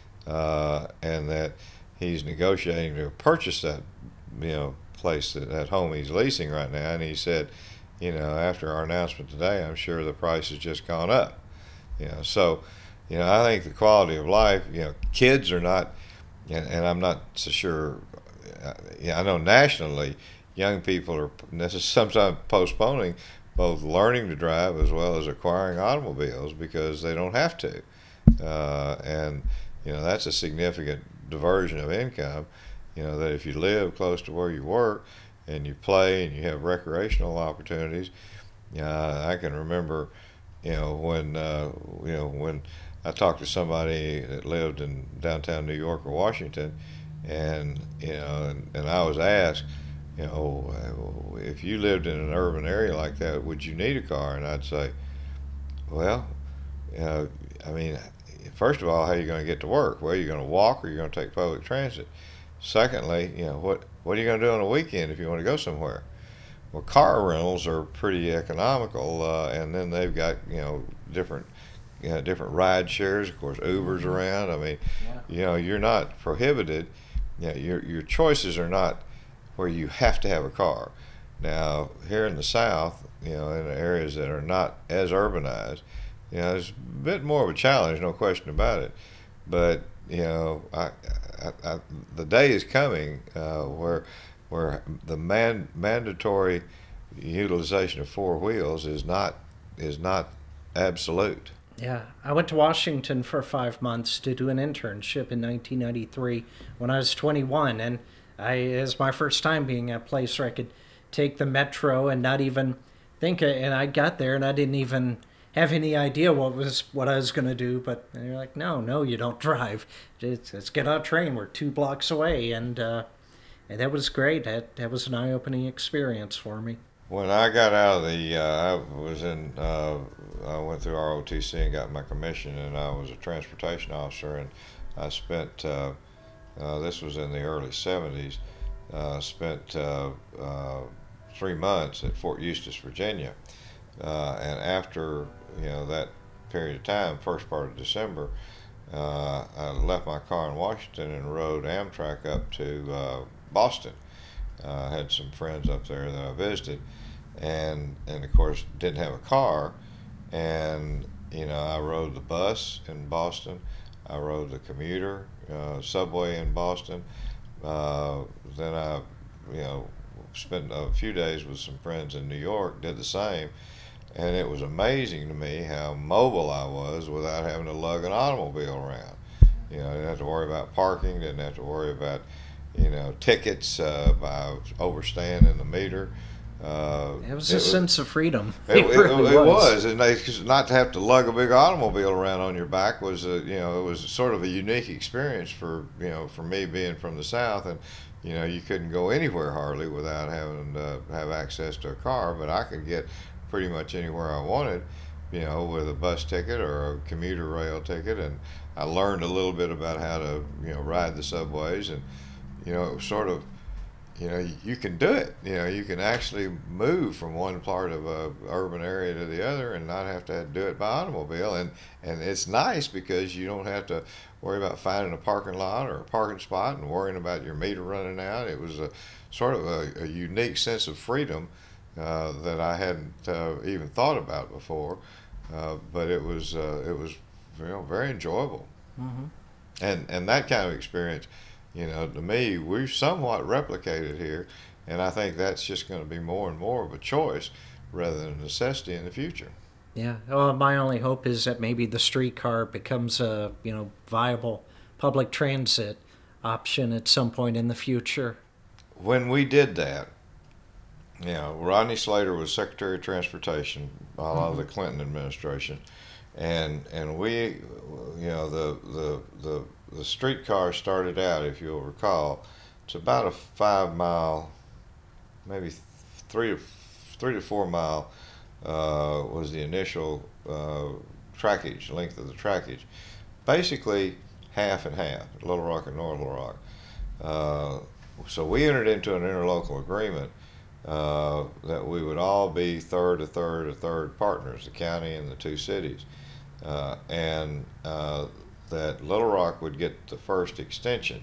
uh, and that he's negotiating to purchase that, you know, place, that, that home he's leasing right now. And he said, you know, after our announcement today, I'm sure the price has just gone up. You know, so, you know, I think the quality of life, you know, kids are not, and, and I'm not so sure. Uh, yeah, I know nationally, young people are necess- sometimes postponing both learning to drive as well as acquiring automobiles because they don't have to, uh, and you know that's a significant diversion of income. You know that if you live close to where you work and you play and you have recreational opportunities, uh, I can remember, you know when uh, you know when I talked to somebody that lived in downtown New York or Washington. And you know, and, and I was asked, you know, if you lived in an urban area like that, would you need a car? And I'd say, well, you know, I mean, first of all, how are you going to get to work? Well, you're going to walk or you're going to take public transit. Secondly, you know, what what are you going to do on a weekend if you want to go somewhere? Well, car rentals are pretty economical, uh, and then they've got, you know, different you know, different ride shares. Of course, Uber's around. I mean, Yeah. you know, you're not prohibited. You know, your your choices are not where you have to have a car. Now, here in the South, you know, in areas that are not as urbanized, you know, it's a bit more of a challenge, no question about it. But you know, I, I, I, the day is coming uh, where where the man, mandatory utilization of four wheels is not is not absolute. Yeah, I went to Washington for five months to do an internship in nineteen ninety-three when I was twenty-one, and I it was my first time being at a place where I could take the metro and not even think. And I got there and I didn't even have any idea what was what I was going to do. But they're like, "No, no, you don't drive. Just, let's get on a train. We're two blocks away," and uh, and that was great. That that was an eye-opening experience for me. When I got out of the, uh, I was in, uh, I went through R O T C and got my commission, and I was a transportation officer, and I spent, uh, uh, this was in the early seventies, uh, spent uh, uh, three months at Fort Eustis, Virginia, uh, and after, you know, that period of time, first part of December, uh, I left my car in Washington and rode Amtrak up to uh, Boston. Uh, I had some friends up there that I visited, and and of course didn't have a car, and you know I rode the bus in Boston, I rode the commuter uh, subway in Boston. Uh, then I, you know, spent a few days with some friends in New York, did the same, and it was amazing to me how mobile I was without having to lug an automobile around. You know, I didn't have to worry about parking, didn't have to worry about you know, tickets uh, by overstaying in the meter. Uh, It was a sense of freedom. It, It, it, really it was. was, and they, 'cause not to have to lug a big automobile around on your back was, a, you know, it was sort of a unique experience for, you know, for me being from the South, and, you know, you couldn't go anywhere hardly without having to have access to a car, but I could get pretty much anywhere I wanted, you know, with a bus ticket or a commuter rail ticket, and I learned a little bit about how to, you know, ride the subways, and, you know, it was sort of, you know, you can do it. You know, you can actually move from one part of a urban area to the other and not have to do it by automobile. And and it's nice because you don't have to worry about finding a parking lot or a parking spot and worrying about your meter running out. It was a sort of a, a unique sense of freedom uh, that I hadn't uh, even thought about before. Uh, but it was uh, it was you know very enjoyable. Hmm. And and that kind of experience, you know, to me, we've somewhat replicated here, and I think that's just going to be more and more of a choice rather than a necessity in the future. Yeah. Well, my only hope is that maybe the streetcar becomes a you know viable public transit option at some point in the future. When we did that, you know, Rodney Slater was Secretary of Transportation a la Hmm. the Clinton administration, and and we, you know, the the the the streetcar started out, if you'll recall, it's about a five mile, maybe three to three to four mile uh, was the initial uh, trackage, length of the trackage. Basically, half and half, Little Rock and North Little Rock. Uh, so we entered into an interlocal agreement uh, that we would all be third, a third, a third partners, the county and the two cities, uh, and uh, that Little Rock would get the first extension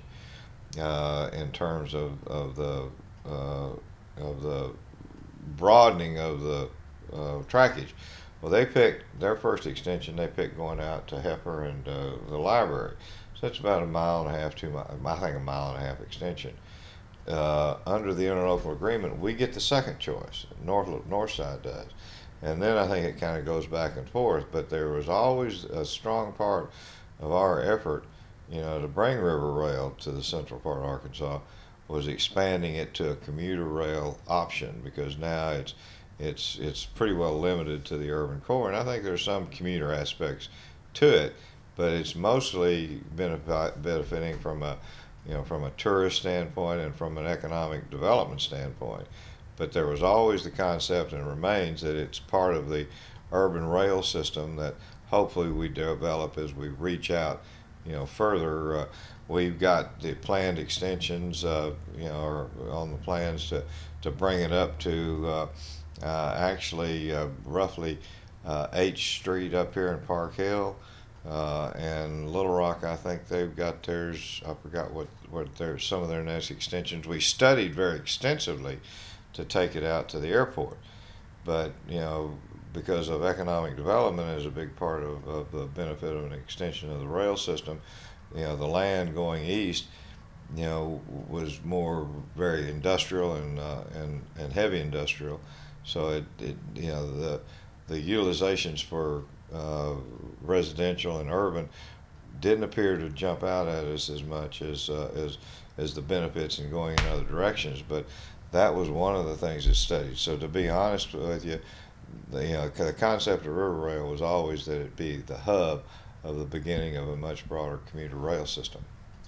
uh, in terms of of the uh, of the broadening of the uh, trackage. Well, they picked their first extension. They picked going out to Heifer and uh, the library. So that's about a mile and a half, two miles. I think a mile and a half extension. Uh, under the interlocal agreement, we get the second choice. North North Side does, and then I think it kind of goes back and forth. But there was always a strong part of our effort, you know, to bring River Rail to the central part of Arkansas, was expanding it to a commuter rail option because now it's it's it's pretty well limited to the urban core, and I think there's some commuter aspects to it, but it's mostly benefit, benefiting from a you know from a tourist standpoint and from an economic development standpoint. But there was always the concept, and it remains, that it's part of the urban rail system that hopefully we develop as we reach out, you know, further. Uh, we've got the planned extensions, uh, you know, or on the plans to to bring it up to uh, uh, actually uh, roughly uh, H Street up here in Park Hill. Uh, and Little Rock, I think they've got theirs. I forgot what what their some of their next extensions. We studied very extensively to take it out to the airport, but you know, because of economic development is a big part of, of the benefit of an extension of the rail system. You know, the land going east, you know, was more very industrial and uh, and and heavy industrial, so it, it you know the the utilizations for uh, residential and urban didn't appear to jump out at us as much as uh, as as the benefits in going in other directions. But that was one of the things that studied. So to be honest with you, the, you know, the concept of River Rail was always that it be the hub of the beginning of a much broader commuter rail system.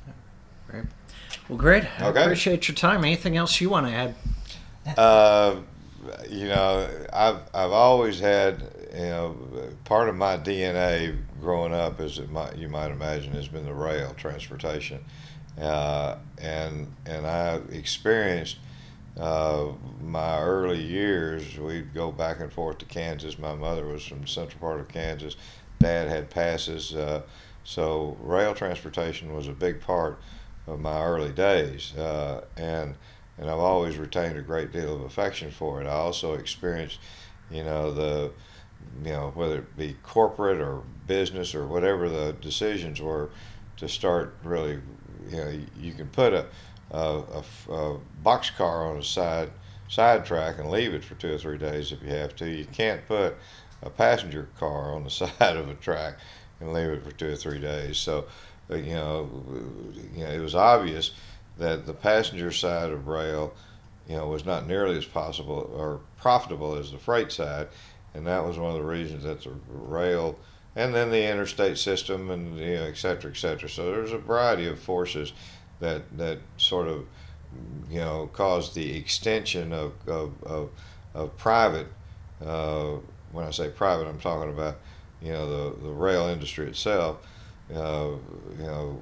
Great. Well, great. I Okay. appreciate your time. Anything else you want to add? Uh, you know, I've I've always had, you know, part of my D N A growing up, as it might, you might imagine, has been the rail transportation, uh, and and I experienced uh, my early years. We'd go back and forth to Kansas. My mother was from the central part of Kansas. Dad had passes, uh, so rail transportation was a big part of my early days, uh, and and I've always retained a great deal of affection for it. I also experienced, you know, the, you know, whether it be corporate or business or whatever the decisions were, to start really, you know, you can put a, a, a, a box car on a side side track and leave it for two or three days if you have to. You can't put a passenger car on the side of a track and leave it for two or three days. So, uh, you know, you know, it was obvious that the passenger side of rail you know, was not nearly as possible or profitable as the freight side, and that was one of the reasons that the rail and then the interstate system and, you know, et cetera, et cetera. So there's a variety of forces that that sort of, you know, caused the extension of of of, of private. Uh, when I say private, I'm talking about, you know, the the rail industry itself. Uh, you know,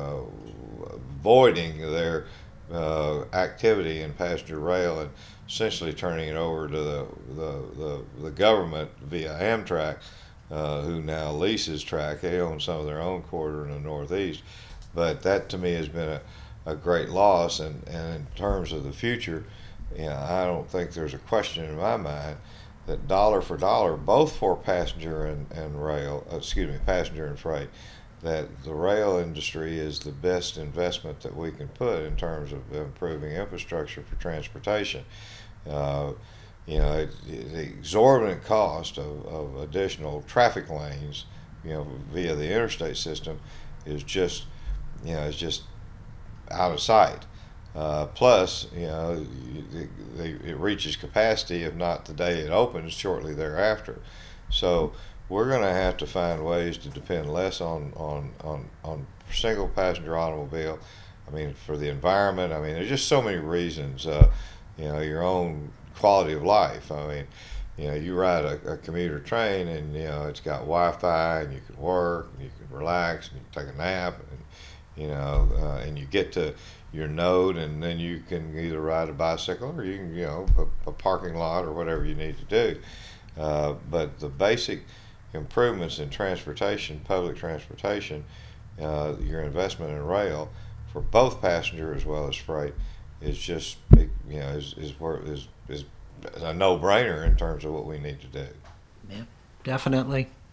uh, voiding their uh, activity in passenger rail and essentially turning it over to the the, the, the government via Amtrak, uh, who now leases track. They own some of their own quarter in the Northeast. But that to me has been a, a great loss. And, and in terms of the future, you know, I don't think there's a question in my mind that dollar for dollar, both for passenger and, and rail, uh, excuse me, passenger and freight, that the rail industry is the best investment that we can put in terms of improving infrastructure for transportation. Uh, you know, it, the exorbitant cost of, of additional traffic lanes, you know, via the interstate system is just, you know, it's just out of sight. Uh, plus, you know, it, it reaches capacity, if not the day it opens, shortly thereafter. So we're going to have to find ways to depend less on, on, on, on single passenger automobile. I mean, for the environment, I mean, there's just so many reasons. Uh, you know, your own quality of life. I mean, you know, you ride a, a commuter train and, you know, it's got Wi-Fi and you can work and you can relax and you can take a nap and, you know, uh, and you get to your node and then you can either ride a bicycle or you can, you know, a, a parking lot or whatever you need to do. Uh, but the basic improvements in transportation, public transportation, uh, your investment in rail for both passenger as well as freight is just, you know, is is, is, is a no-brainer in terms of what we need to do. Yeah, definitely.